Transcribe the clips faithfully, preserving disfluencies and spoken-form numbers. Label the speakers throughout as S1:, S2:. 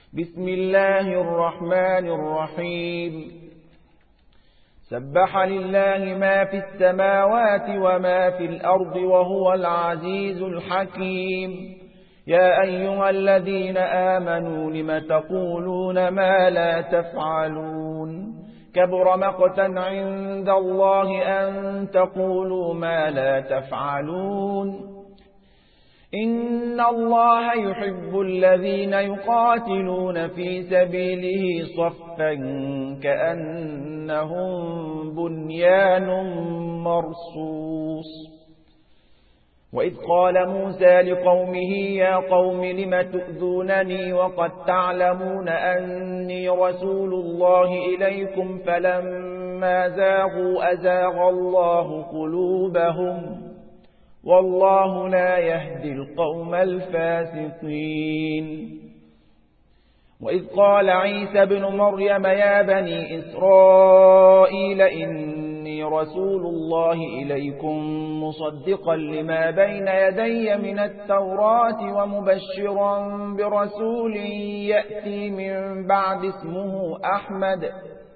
S1: بسم الله الرحمن الرحيم سبح لله ما في السماوات وما في الأرض وهو العزيز الحكيم يا أيها الذين آمنوا لم تقولون ما لا تفعلون كبر مقتا عند الله أن تقولوا ما لا تفعلون إن الله يحب الذين يقاتلون في سبيله صفا كأنهم بنيان مرصوص وإذ قال موسى لقومه يا قوم لم تؤذونني وقد تعلمون أني رسول الله إليكم فلما زاغوا أزاغ الله قلوبهم والله لا يهدي القوم الفاسقين وإذ قال عيسى بن مريم يا بني إسرائيل إني رسول الله إليكم مصدقا لما بين يدي من التوراة ومبشرا برسول يأتي من بعد اسمه أحمد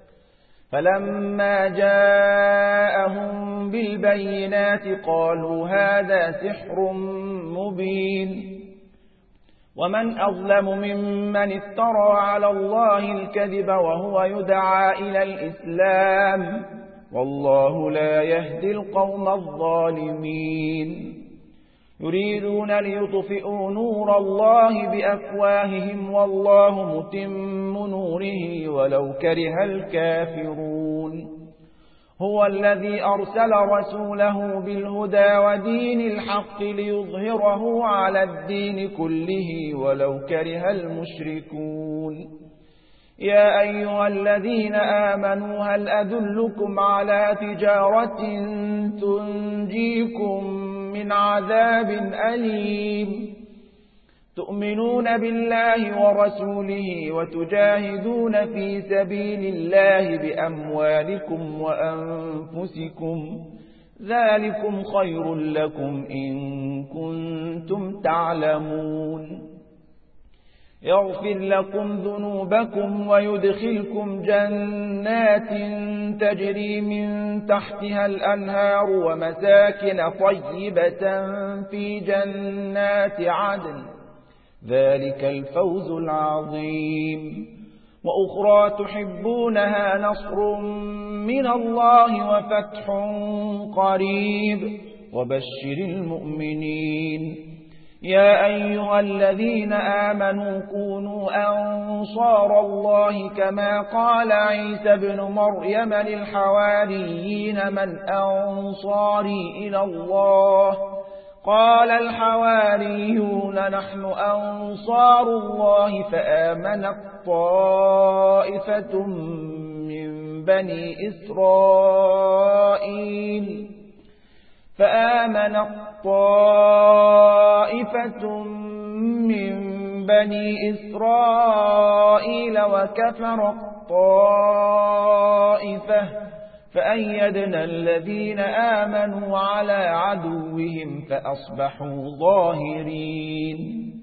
S1: فلما جاءهم بالبينات قالوا هذا سحر مبين ومن أظلم ممن افترى على الله الكذب وهو يدعى إلى الإسلام والله لا يهدي القوم الظالمين يريدون ليطفئوا نور الله بأفواههم والله متم نوره ولو كره الكافرون هو الذي أرسل رسوله بالهدى ودين الحق ليظهره على الدين كله ولو كره المشركون يا أيها الذين آمنوا هل أدلكم على تجارة تنجيكم من عذاب أليم تؤمنون بالله ورسوله وتجاهدون في سبيل الله بأموالكم وأنفسكم ذلكم خير لكم إن كنتم تعلمون يغفر لكم ذنوبكم ويدخلكم جنات تجري من تحتها الأنهار ومساكن طيبة في جنات عدن ذلك الفوز العظيم وأخرى تحبونها نصر من الله وفتح قريب وبشر المؤمنين يا أيها الذين آمنوا كونوا أنصار الله كما قال عيسى بن مريم للحواريين من أنصاري إلى الله قال الحواريون نحن أنصار الله فآمنت طائفة من بني إسرائيل فآمنت طائفة من بني إسرائيل وكفرت طائفة فأيدنا الذين آمنوا على عدوهم فأصبحوا ظاهرين